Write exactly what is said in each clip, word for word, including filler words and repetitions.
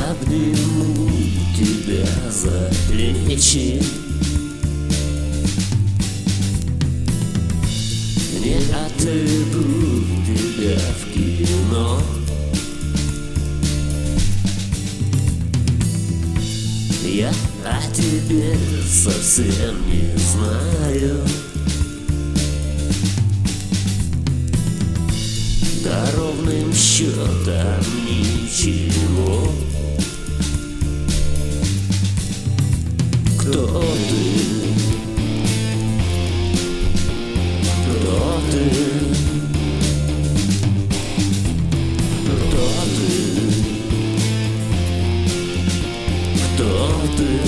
обниму тебя за плечи. Не отведу тебя в кино. Я о тебе совсем не знаю. Да ровным счетом ничего. Кто ты? Кто ты? Кто ты? Кто ты?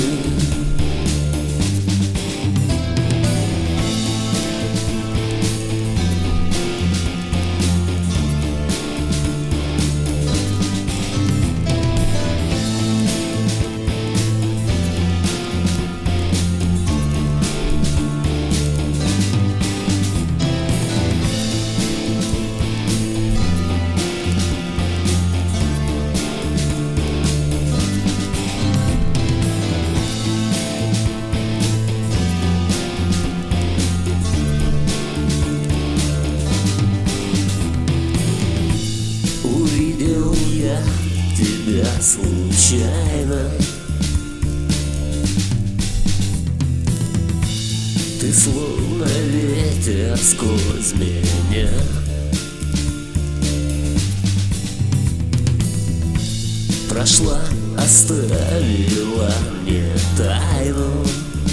Увидел я тебя случайно. Ты словно ветер сквозь меня. Прошла, оставила мне тайну.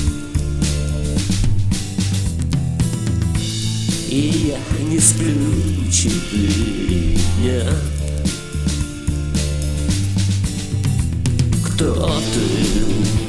И я не сплю четыре дня. Кто ты?